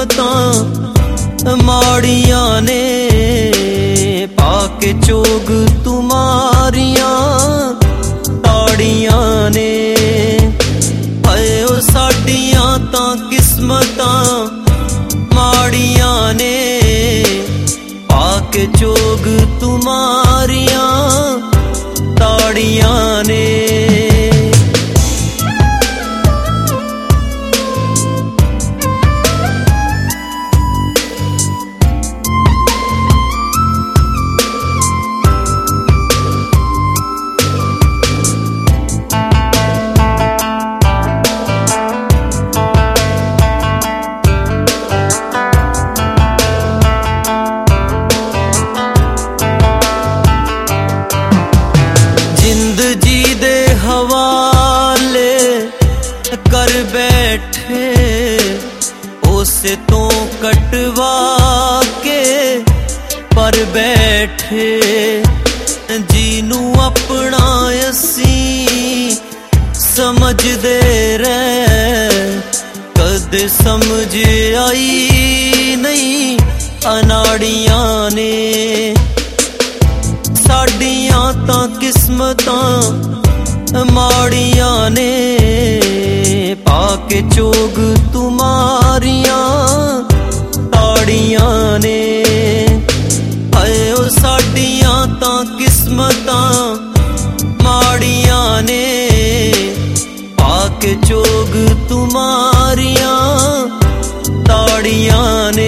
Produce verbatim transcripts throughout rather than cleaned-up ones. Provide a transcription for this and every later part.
किस्मतां माड़ियां ने पाके चोग तुम्हारियां ताड़ियां ने। हाय ओ साडियां तां किस्मतां माड़ियां ने पाके चोग तुम्हारियां ताड़ियां ने। हवाले कर बैठे उसे तो कटवा के पर बैठे जीनू अपना असी समझदे रह कदे समझ आई नहीं अनाड़ियां ने। साडियां तां किस्मतां माड़ियां ने पाके चोग तुम्हारियां ताड़ियां ने। हाय ओ साडियां तां किस्मतां माड़ियां ने पाके चोग तुम्हारियां ताड़ियां ने।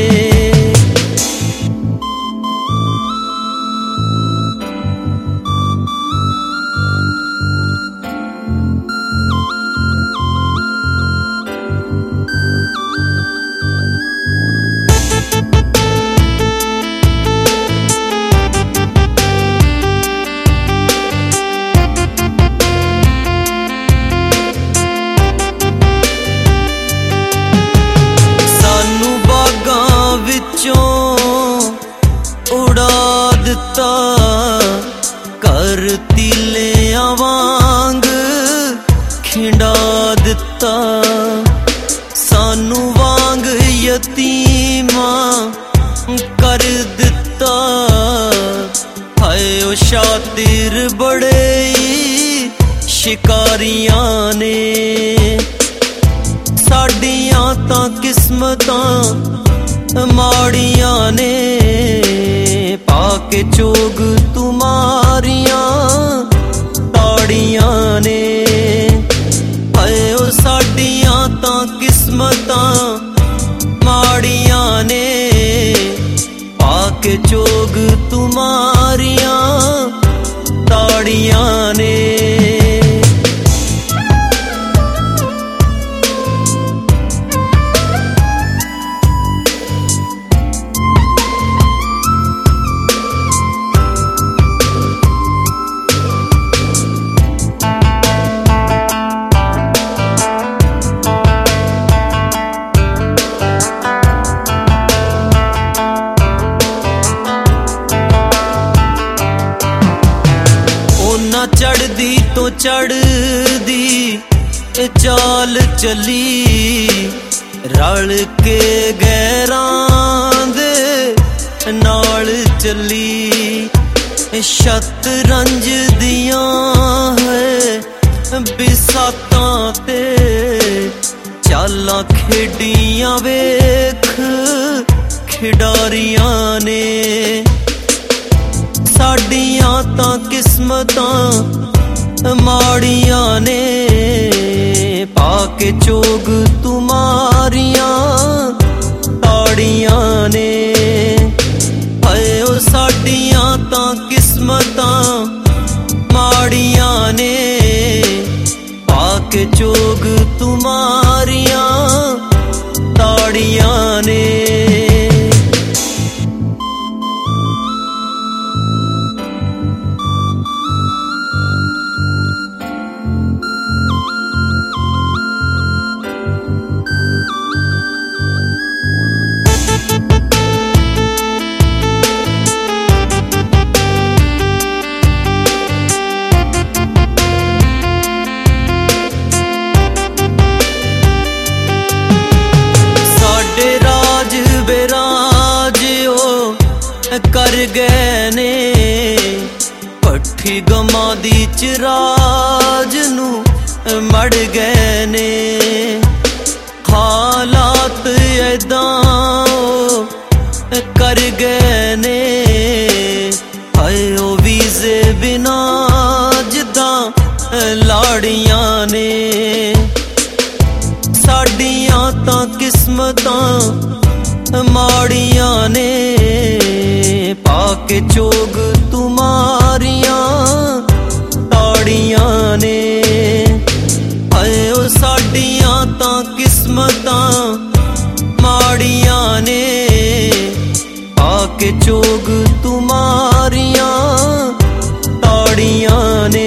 उड़ा दिता कर तीलियां वांग खिंडा दिता सानू वांग यतीमां कर दिता। हाय ओ शातिर बड़े शिकारियां ने। साडियां तां किस्मतां माड़ियां ने पाके चोग तुम्हारियां ताड़ियां ने। हाय ओ साडियां तां किस्मतां माड़ियां ने पाके चोग तुम्हारियां ताड़ियां ने। चढ़दी तो चढ़दी चाल चली रल के गैरां दे नाल चली। शतरंज दियां है बिसातां ते चालां खेडियां वेख खिडारियां ने। साडियां तां किस्मतां माड़ियां ने पाके चोग तुम्हारियां ताड़ियां ने। हाय ओ साडियां तां किस्मतां माड़ियां ने पाके चोग तुम्हारियां ताड़ियां ने। कर गए ने पट्ठी गमां दी चिराज नू मड़ गए ने हालात ऐदां कर गए ने हाय ओ वीज़े बिना जिद्दां लाड़ियां ने साडियां तां किस्मतां माड़ियां ने पाके चोग तुम्हारियां ताड़ियां ने हाय ओ साडियां तां किस्मतां माड़ियां ने पाके चोग तुम्हारियां ताड़ियां ने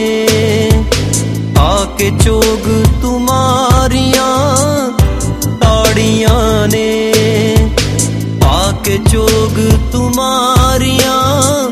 पाके चोग तुम्हारियां ताड़ियां ने पाके चोग तुम्हारियां